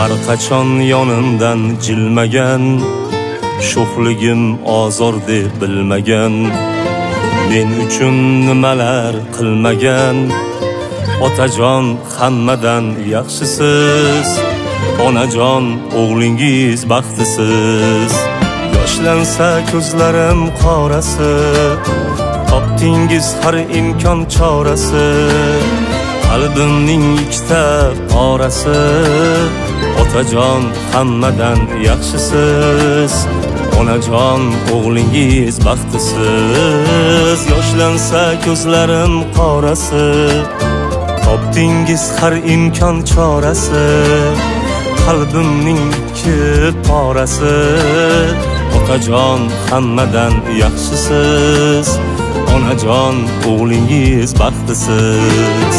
har qachon yonimdan jilmagan, sho'xligim ozor deb bilmagan, men uchun nimalar qilmagan. Otajon hammadan yaxshisiz, onajon o'g'lingiz baxtisiz. Yoshlansa ko'zlarim qorasi, topdingiz har imkon chorasi. Qalbimning ikkita orasi, otajon hammadan yaxshisiz, onajon o'g'lingiz baxtisiz. Yoshlansa ko'zlarim qorasi, topdingiz har imkon chorasi. Qalbimning ikki porasi, otajon hammadan yaxshisiz, onajon o'g'lingiz baxtisiz.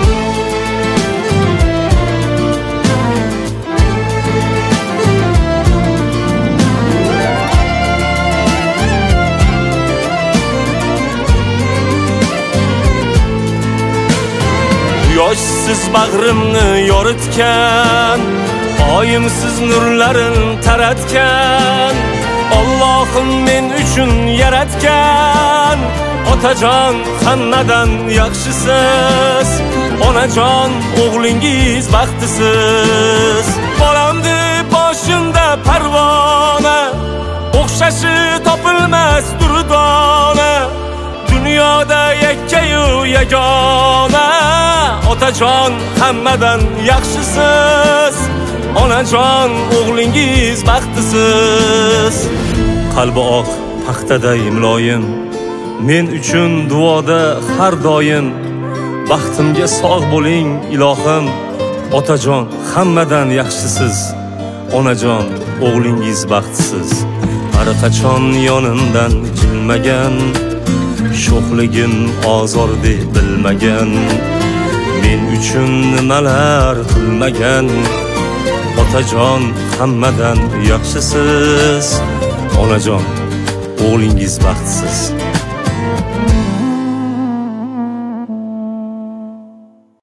Yoshsiz bag'rimni yoritgan, oyimsiz nurlarin taratgan, Allohim men uchun yaratgan. Otajon hammadan yaxshisiz, onajon o'g'lingiz baxtisiz. Bolam deb boshimda parvona, o'xshashi topilmas durdona. Dunyoda yakkayu yagona, otajon hammadan yaxshisiz, onajon o'g'lingiz baxtisiz. Qalbi oq paxtaday muloyim, men uchun duoda har doim. Baxtimga sog' bo'ling ilohim, otajon hammadan yaxshisiz, onajon o'g'lingiz baxtisiz. Har qachon yonimdan jilmagan, sho'xligim ozor deb bilmagan, men uchun nimalar qilmagan. Otajon hammadan yaxshisiz, onajon o'g'lingiz baxtisiz.